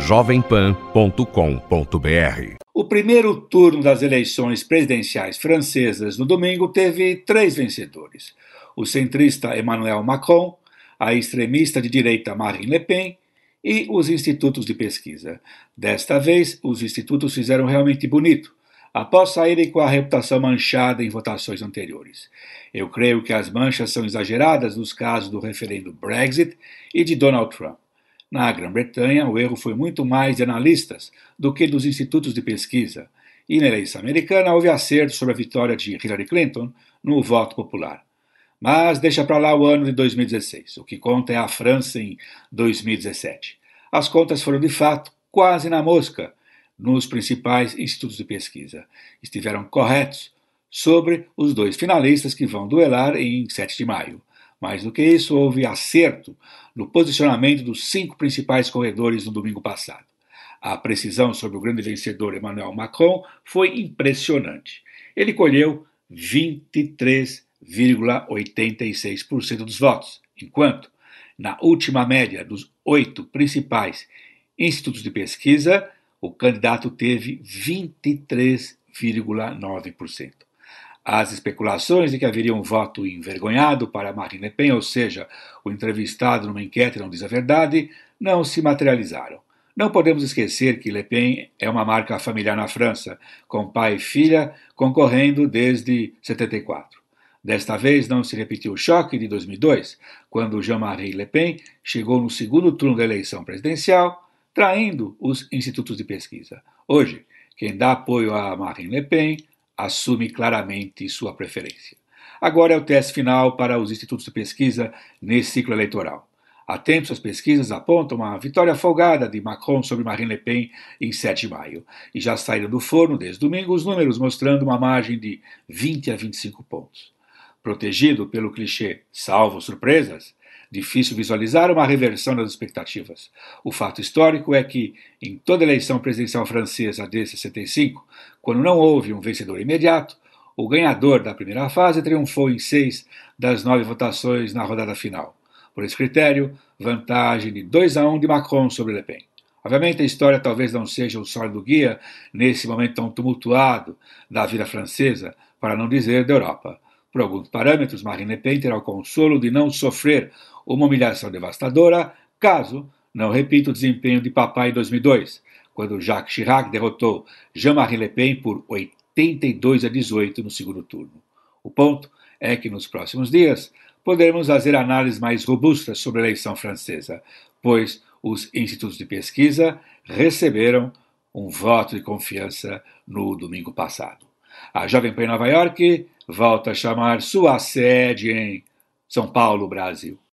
www.jovempan.com.br. O primeiro turno das eleições presidenciais francesas no domingo teve 3 vencedores: o centrista Emmanuel Macron, a extremista de direita Marine Le Pen e os institutos de pesquisa. Desta vez, os institutos fizeram realmente bonito, após saírem com a reputação manchada em votações anteriores. Eu creio que as manchas são exageradas nos casos do referendo Brexit e de Donald Trump. Na Grã-Bretanha, o erro foi muito mais de analistas do que dos institutos de pesquisa, e na eleição americana houve acerto sobre a vitória de Hillary Clinton no voto popular. Mas deixa para lá o ano de 2016, o que conta é a França em 2017. As contas foram de fato quase na mosca nos principais institutos de pesquisa. Estiveram corretos sobre os 2 finalistas que vão duelar em 7 de maio. Mais do que isso, houve acerto no posicionamento dos 5 principais corredores no domingo passado. A precisão sobre o grande vencedor Emmanuel Macron foi impressionante. Ele colheu 23,86% dos votos, enquanto, na última média dos 8 principais institutos de pesquisa, o candidato teve 23,9%. As especulações de que haveria um voto envergonhado para Marine Le Pen, ou seja, o entrevistado numa enquete não diz a verdade, não se materializaram. Não podemos esquecer que Le Pen é uma marca familiar na França, com pai e filha concorrendo desde 74. Desta vez não se repetiu o choque de 2002, quando Jean-Marie Le Pen chegou no segundo turno da eleição presidencial, traindo os institutos de pesquisa. Hoje, quem dá apoio a Marine Le Pen assume claramente sua preferência. Agora é o teste final para os institutos de pesquisa nesse ciclo eleitoral. Há tempos as pesquisas apontam uma vitória folgada de Macron sobre Marine Le Pen em 7 de maio, e já saíram do forno desde domingo os números mostrando uma margem de 20 a 25 pontos. Protegido pelo clichê salvo surpresas, difícil visualizar uma reversão das expectativas. O fato histórico é que, em toda eleição presidencial francesa desde 65, quando não houve um vencedor imediato, o ganhador da primeira fase triunfou em 6 das 9 votações na rodada final. Por esse critério, vantagem de 2-1 de Macron sobre Le Pen. Obviamente, a história talvez não seja o sólido guia nesse momento tão tumultuado da vida francesa, para não dizer da Europa. Por alguns parâmetros, Marine Le Pen terá o consolo de não sofrer uma humilhação devastadora, caso não repita o desempenho de papai em 2002, quando Jacques Chirac derrotou Jean-Marie Le Pen por 82-18 no segundo turno. O ponto é que nos próximos dias poderemos fazer análises mais robustas sobre a eleição francesa, pois os institutos de pesquisa receberam um voto de confiança no domingo passado. A Jovem Pan em Nova York volta a chamar sua sede em São Paulo, Brasil.